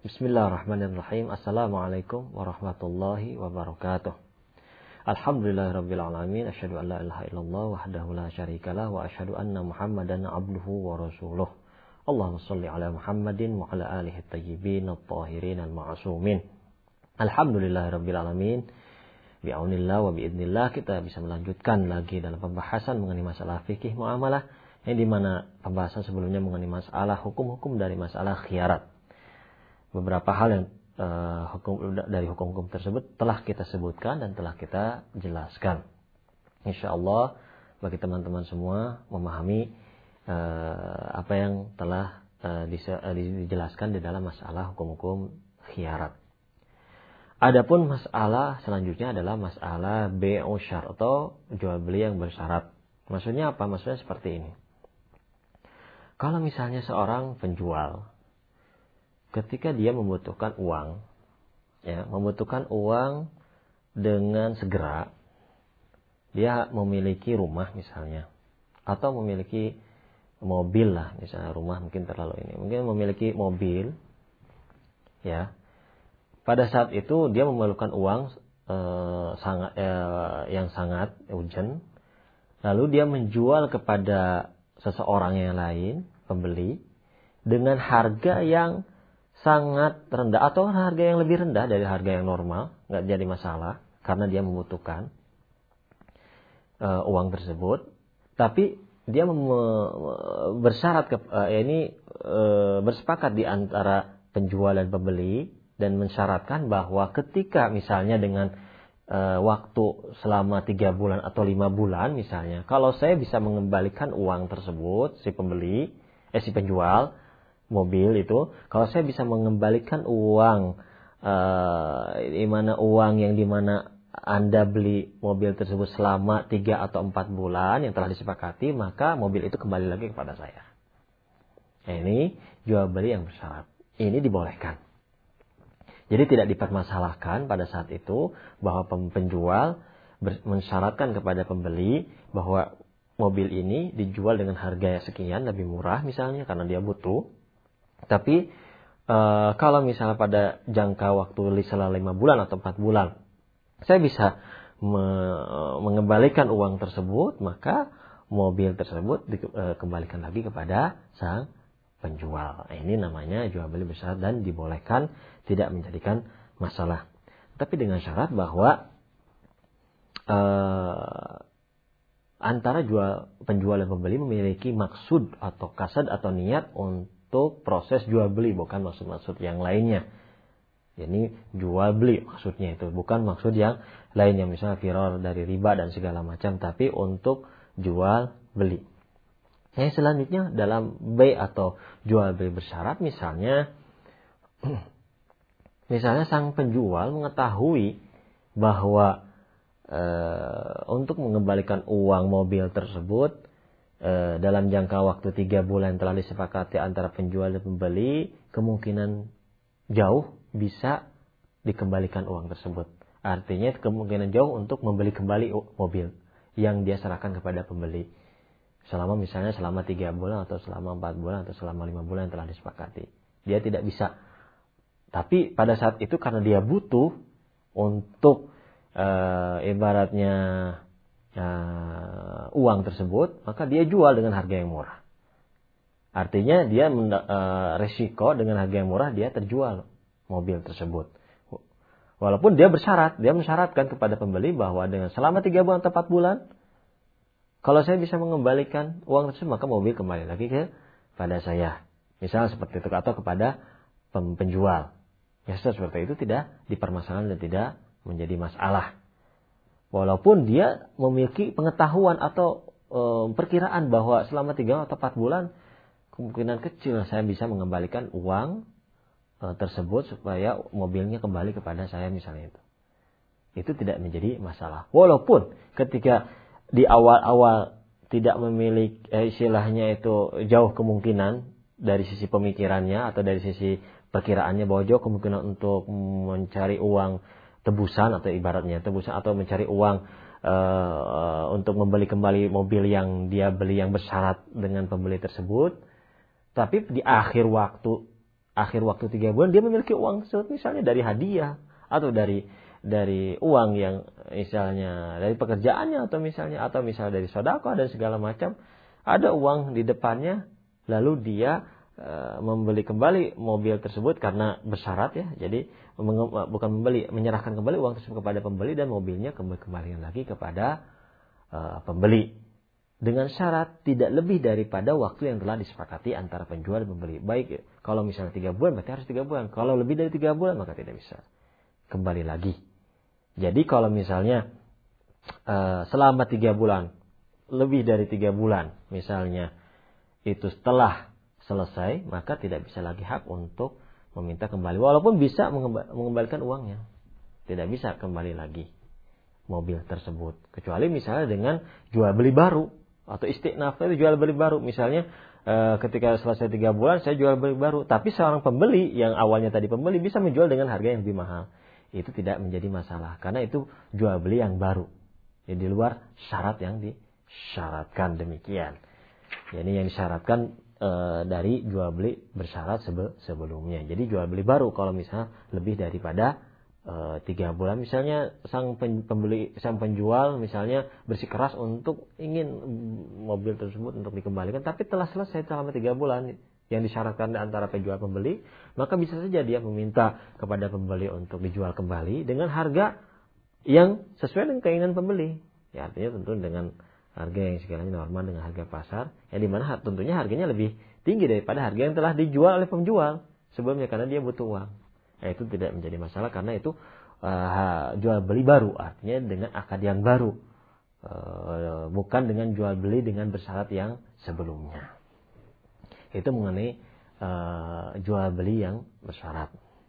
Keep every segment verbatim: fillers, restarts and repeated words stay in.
Bismillahirrahmanirrahim. Assalamualaikum warahmatullahi wabarakatuh. Alhamdulillahirabbil alamin. Asyhadu an la ilaha illallah wahdahu la syarikalah wa asyhadu anna Muhammadan abduhu wa rasuluh. Allahumma shalli ala Muhammadin wa ala alihi thayyibin at-tahirin al-ma'sumin. Alhamdulillahirabbil alamin. Bi'aunillah wa bi'idznillah kita bisa melanjutkan lagi dalam pembahasan mengenai masalah fikih muamalah, yang dimana pembahasan sebelumnya mengenai masalah hukum-hukum dari masalah khiyarat. Beberapa hal yang uh, hukum dari hukum-hukum tersebut telah kita sebutkan dan telah kita jelaskan. Insyaallah bagi teman-teman semua memahami uh, apa yang telah uh, dijelaskan di dalam masalah hukum-hukum khiyarat. Adapun masalah selanjutnya adalah masalah bai'u syar atau jual beli yang bersyarat. Maksudnya apa? Maksudnya seperti ini. Kalau misalnya seorang penjual ketika dia membutuhkan uang, ya, membutuhkan uang dengan segera, dia memiliki rumah misalnya, atau memiliki mobil lah, misalnya rumah mungkin terlalu ini, mungkin memiliki mobil, ya, pada saat itu dia memerlukan uang eh, sangat eh, yang sangat urgent, lalu dia menjual kepada seseorang yang lain, pembeli, dengan harga yang sangat rendah atau harga yang lebih rendah dari harga yang normal, nggak jadi masalah karena dia membutuhkan uh, uang tersebut. Tapi dia mem- bersyarat ke, uh, ini uh, bersepakat di antara penjual dan pembeli dan mensyaratkan bahwa ketika misalnya dengan uh, waktu selama tiga bulan atau lima bulan misalnya, kalau saya bisa mengembalikan uang tersebut si pembeli, eh si penjual mobil itu, kalau saya bisa mengembalikan uang uh, di mana uang yang dimana Anda beli mobil tersebut selama tiga atau empat bulan yang telah disepakati, maka mobil itu kembali lagi kepada saya. Nah, ini jual beli yang bersyarat. Ini dibolehkan. Jadi tidak dipermasalahkan pada saat itu bahwa penjual mensyaratkan kepada pembeli bahwa mobil ini dijual dengan harga sekian lebih murah misalnya karena dia butuh. Tapi e, kalau misalnya pada jangka waktu selama lima bulan atau empat bulan saya bisa me, mengembalikan uang tersebut, maka mobil tersebut dikembalikan lagi kepada sang penjual. Ini namanya jual beli bersyarat dan dibolehkan, tidak menjadikan masalah. Tapi dengan syarat bahwa e, antara jual penjual dan pembeli memiliki maksud atau kasad atau niat untuk untuk proses jual beli, bukan maksud-maksud yang lainnya. Jadi jual beli maksudnya itu, bukan maksud yang lainnya, misalnya firar dari riba dan segala macam, tapi untuk jual beli. Yang selanjutnya dalam bay atau jual beli bersyarat, misalnya misalnya sang penjual mengetahui bahwa e, untuk mengembalikan uang mobil tersebut dalam jangka waktu tiga bulan telah disepakati antara penjual dan pembeli, kemungkinan jauh bisa dikembalikan uang tersebut. Artinya kemungkinan jauh untuk membeli kembali mobil yang dia serahkan kepada pembeli. Selama misalnya selama tiga bulan atau selama empat bulan atau selama lima bulan telah disepakati. Dia tidak bisa. Tapi pada saat itu karena dia butuh untuk e, ibaratnya Uh, uang tersebut, maka dia jual dengan harga yang murah. Artinya dia uh, resiko dengan harga yang murah, dia terjual mobil tersebut. Walaupun dia bersyarat, dia mensyaratkan kepada pembeli bahwa dengan selama tiga bulan atau empat bulan, kalau saya bisa mengembalikan uang tersebut, maka mobil kembali lagi kepada saya. Misalnya seperti itu, atau kepada penjual. Ya, seperti itu tidak dipermasalahkan dan tidak menjadi masalah. Walaupun dia memiliki pengetahuan atau e, perkiraan bahwa selama tiga atau empat bulan kemungkinan kecil saya bisa mengembalikan uang e, tersebut supaya mobilnya kembali kepada saya misalnya itu. Itu tidak menjadi masalah. Walaupun ketika di awal-awal tidak memiliki eh, istilahnya itu jauh kemungkinan dari sisi pemikirannya atau dari sisi perkiraannya bahwa jauh kemungkinan untuk mencari uang tebusan atau ibaratnya tebusan atau mencari uang uh, untuk membeli kembali mobil yang dia beli yang bersyarat dengan pembeli tersebut. Tapi di akhir waktu akhir waktu tiga bulan dia memiliki uang tersebut, misalnya dari hadiah atau dari dari uang yang misalnya dari pekerjaannya, atau misalnya atau misalnya dari sedekah dan segala macam, ada uang di depannya, lalu dia e, membeli kembali mobil tersebut karena bersyarat ya, jadi menge, bukan membeli, menyerahkan kembali uang tersebut kepada pembeli dan mobilnya kembali lagi kepada e, pembeli dengan syarat tidak lebih daripada waktu yang telah disepakati antara penjual dan pembeli. Baik, kalau misalnya tiga bulan berarti harus tiga bulan, kalau lebih dari tiga bulan maka tidak bisa, kembali lagi. Jadi kalau misalnya uh, selama tiga bulan, lebih dari tiga bulan misalnya, itu setelah selesai, maka tidak bisa lagi hak untuk meminta kembali. Walaupun bisa mengembalikan uangnya, tidak bisa kembali lagi mobil tersebut. Kecuali misalnya dengan jual beli baru, atau istiknaf itu jual beli baru. Misalnya uh, ketika selesai tiga bulan saya jual beli baru, tapi seorang pembeli yang awalnya tadi pembeli bisa menjual dengan harga yang lebih mahal. Itu tidak menjadi masalah, karena itu jual beli yang baru, ya, di luar syarat yang disyaratkan demikian. Jadi yang disyaratkan e, dari jual beli bersyarat sebe, sebelumnya. Jadi jual beli baru kalau misalnya lebih daripada e, tiga bulan, misalnya sang pembeli, sang penjual misalnya bersikeras untuk ingin mobil tersebut untuk dikembalikan, tapi telah selesai selama tiga bulan yang disyaratkan antara penjual pembeli, maka bisa saja dia meminta kepada pembeli untuk dijual kembali dengan harga yang sesuai dengan keinginan pembeli. Ya, artinya tentu dengan harga yang sekiranya normal dengan harga pasar, yang dimana tentunya harganya lebih tinggi daripada harga yang telah dijual oleh penjual sebelumnya, karena dia butuh uang. Ya, itu tidak menjadi masalah karena itu uh, jual beli baru, artinya dengan akad yang baru, uh, bukan dengan jual beli dengan bersyarat yang sebelumnya. Itu mengenai uh, jual beli yang bersyarat.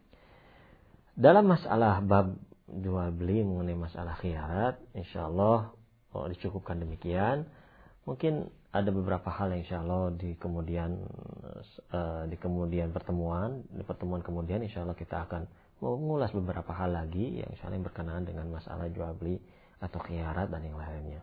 Dalam masalah bab jual beli mengenai masalah khiyarat, insyaallah oh, dicukupkan demikian. Mungkin ada beberapa hal yang insyaallah di kemudian uh, di kemudian pertemuan, di pertemuan kemudian insyaallah kita akan mengulas beberapa hal lagi yang insyaallah yang berkenaan dengan masalah jual beli atau khiyarat dan yang lainnya.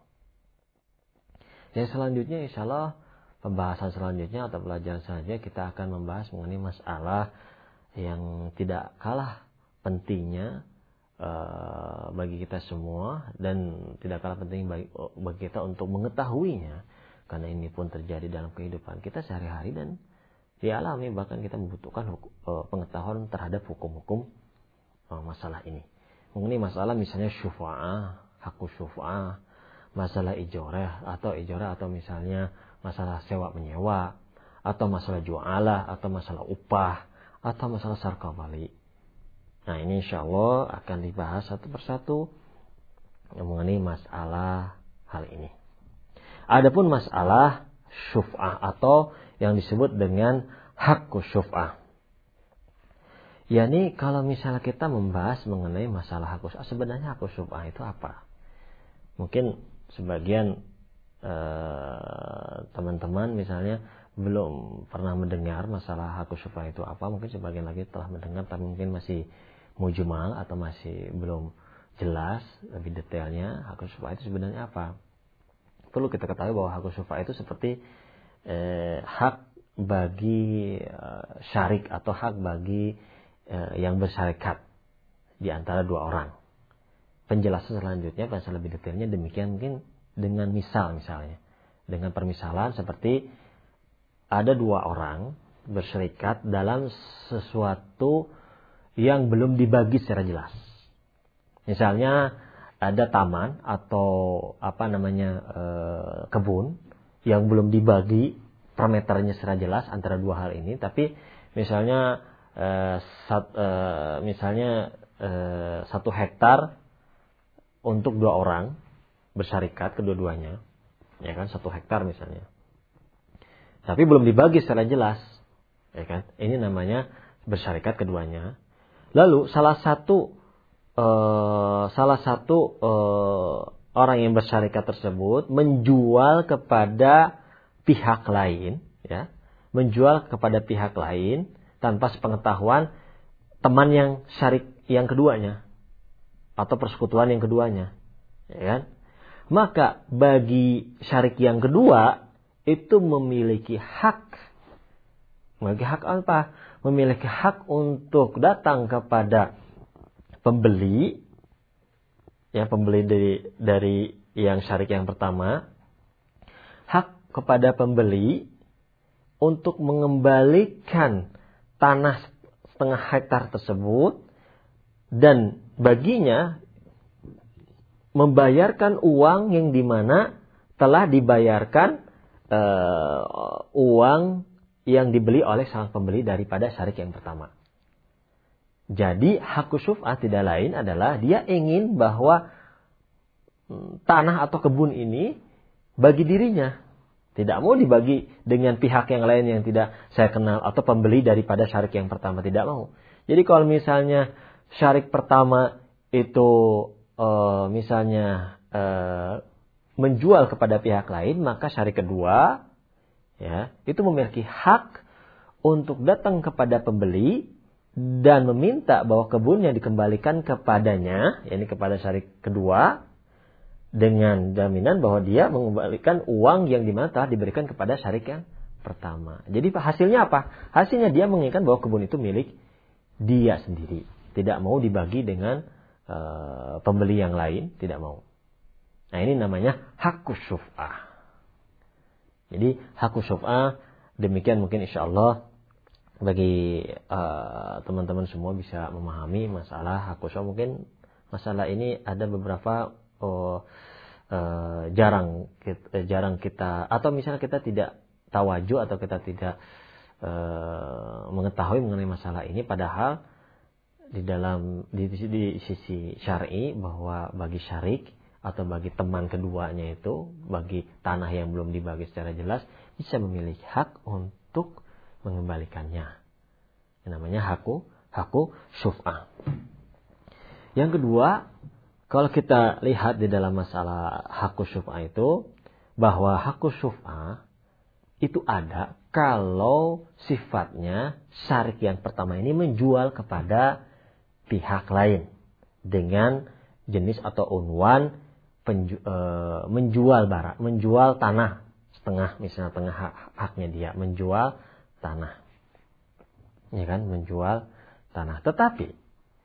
Yang selanjutnya insyaallah pembahasan selanjutnya atau pelajaran selanjutnya kita akan membahas mengenai masalah yang tidak kalah pentingnya uh, bagi kita semua dan tidak kalah penting bagi, bagi kita untuk mengetahuinya, karena ini pun terjadi dalam kehidupan kita sehari-hari dan dialami, bahkan kita membutuhkan uh, pengetahuan terhadap hukum-hukum uh, masalah ini. Mengenai masalah misalnya syufa'ah, hakku syufa'ah, masalah ijorah atau ijorah atau misalnya masalah sewa menyewa, atau masalah jualah, atau masalah upah, atau masalah sarkabali. Nah, ini insya Allah akan dibahas satu persatu mengenai masalah hal ini. Adapun masalah syuf'ah atau yang disebut dengan hakku syuf'ah. Yani kalau misalnya kita membahas mengenai masalah hakku syuf'ah, sebenarnya hakku syuf'ah itu apa? Mungkin sebagian Uh, teman-teman misalnya belum pernah mendengar masalah hakku syuf'ah itu apa, mungkin sebagian lagi telah mendengar tapi mungkin masih mujmal atau masih belum jelas lebih detailnya hakku syuf'ah itu sebenarnya apa. Perlu kita ketahui bahwa hakku syuf'ah itu seperti eh, hak bagi eh, syarik atau hak bagi eh, yang bersyarikat di antara dua orang. Penjelasan selanjutnya pada lebih detailnya demikian mungkin dengan misal misalnya, dengan permisalan seperti ada dua orang berserikat dalam sesuatu yang belum dibagi secara jelas. Misalnya ada taman atau apa namanya e, kebun yang belum dibagi per meternya secara jelas antara dua hal ini, tapi misalnya e, sat, e, misalnya e, satu hektar untuk dua orang bersyarikat kedua-duanya, ya kan, satu hektar misalnya. Tapi belum dibagi secara jelas, ya kan? Ini namanya bersyarikat keduanya. Lalu salah satu uh, salah satu uh, orang yang bersyarikat tersebut menjual kepada pihak lain, ya, menjual kepada pihak lain tanpa sepengetahuan teman yang syarik yang keduanya atau persekutuan yang keduanya, ya kan? Maka bagi syarik yang kedua itu memiliki hak. Memiliki hak apa? memiliki hak untuk datang kepada pembeli, ya pembeli dari dari yang syarik yang pertama, hak kepada pembeli untuk mengembalikan tanah setengah hektar tersebut dan baginya membayarkan uang yang dimana telah dibayarkan uh, uang yang dibeli oleh sang pembeli daripada syarik yang pertama. Jadi hakku syuf'ah tidak lain adalah dia ingin bahwa tanah atau kebun ini bagi dirinya. Tidak mau dibagi dengan pihak yang lain yang tidak saya kenal atau pembeli daripada syarik yang pertama. Tidak mau. Jadi kalau misalnya syarik pertama itu uh, misalnya uh, menjual kepada pihak lain, maka syarik kedua ya itu memiliki hak untuk datang kepada pembeli dan meminta bahwa kebunnya dikembalikan kepadanya, yakni kepada syarik kedua, dengan jaminan bahwa dia mengembalikan uang yang dimana telah diberikan kepada syarik yang pertama. Jadi hasilnya apa? Hasilnya dia menginginkan bahwa kebun itu milik dia sendiri, tidak mau dibagi dengan uh, pembeli yang lain, tidak mau. Nah ini namanya hakku syuf'ah. Jadi hakku syuf'ah demikian mungkin insyaallah bagi uh, teman-teman semua bisa memahami masalah hakku syuf'ah. Mungkin masalah ini ada beberapa oh, uh, jarang kita, jarang kita atau misalnya kita tidak tawajuh atau kita tidak uh, mengetahui mengenai masalah ini, padahal di dalam di, di sisi syar'i bahwa bagi syarik atau bagi teman keduanya itu, bagi tanah yang belum dibagi secara jelas, bisa memiliki hak untuk mengembalikannya. Yang namanya hakku hakku syuf'ah. Yang kedua, kalau kita lihat di dalam masalah hakku syuf'ah itu, bahwa hakku syuf'ah itu ada kalau sifatnya syarik yang pertama ini menjual kepada pihak lain dengan jenis atau unwan penju, e, menjual barang, menjual tanah setengah, misalnya tengah hak, haknya dia menjual tanah, ya kan, menjual tanah. Tetapi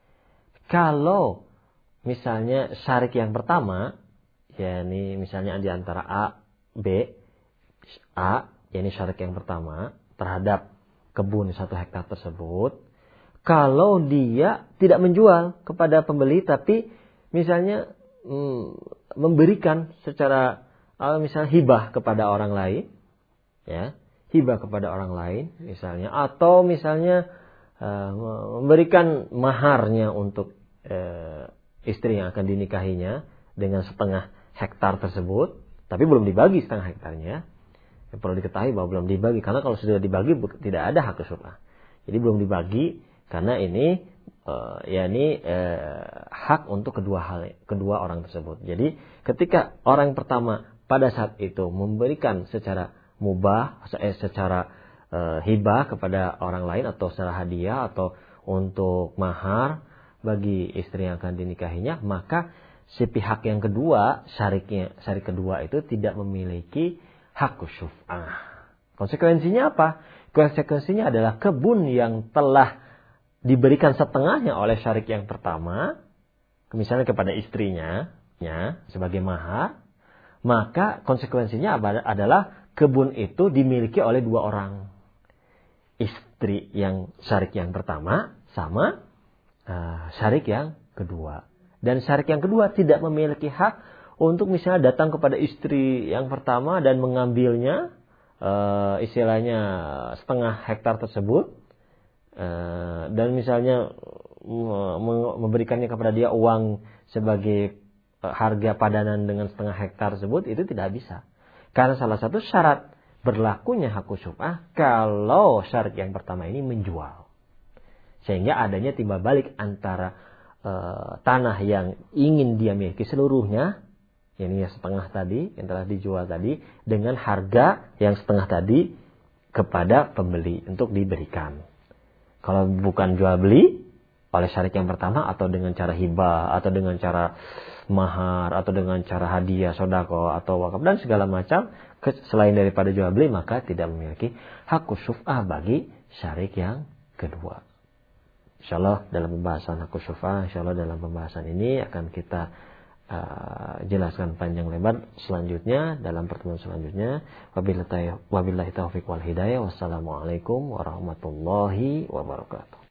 kalau misalnya syarik yang pertama, yakni misalnya di antara A, B, A, yakni syarik yang pertama terhadap kebun satu hektar tersebut, kalau dia tidak menjual kepada pembeli, tapi misalnya hmm, memberikan secara uh, misalnya hibah kepada orang lain, ya, hibah kepada orang lain misalnya, atau misalnya uh, memberikan maharnya untuk uh, istri yang akan dinikahinya dengan setengah hektar tersebut, tapi belum dibagi setengah hektarnya. Yang perlu diketahui bahwa belum dibagi, karena kalau sudah dibagi tidak ada hak syuf'ah. Jadi belum dibagi karena ini uh, ya ini uh, hak untuk kedua hal kedua orang tersebut. Jadi ketika orang pertama pada saat itu memberikan secara mubah, eh, secara uh, hibah kepada orang lain atau secara hadiah atau untuk mahar bagi istri yang akan dinikahinya, maka si pihak yang kedua, syariknya, syarik kedua itu tidak memiliki hak syuf'ah. Konsekuensinya apa? Konsekuensinya adalah kebun yang telah diberikan setengahnya oleh syarik yang pertama, misalnya kepada istrinya, ya, sebagai mahar, maka konsekuensinya adalah kebun itu dimiliki oleh dua orang. Istri yang syarik yang pertama sama uh, syarik yang kedua. Dan syarik yang kedua tidak memiliki hak untuk misalnya datang kepada istri yang pertama dan mengambilnya, uh, istilahnya setengah hektar tersebut, uh, dan misalnya uh, memberikannya kepada dia uang sebagai uh, harga padanan dengan setengah hektar tersebut, itu tidak bisa. Karena salah satu syarat berlakunya hakku syuf'ah kalau syarik yang pertama ini menjual. Sehingga adanya timbal balik antara uh, tanah yang ingin dia miliki seluruhnya, ini yang setengah tadi, yang telah dijual tadi, dengan harga yang setengah tadi kepada pembeli untuk diberikan. Kalau bukan jual beli oleh syarik yang pertama, atau dengan cara hibah, atau dengan cara mahar, atau dengan cara hadiah, sodako, atau wakaf, dan segala macam, selain daripada jual beli, maka tidak memiliki hak syuf'ah bagi syarik yang kedua. Insyaallah dalam pembahasan hakul syufa, insyaallah dalam pembahasan ini akan kita uh, jelaskan panjang lebar selanjutnya dalam pertemuan selanjutnya. Wabillahi taufiq wal hidayah. Wassalamualaikum warahmatullahi wabarakatuh.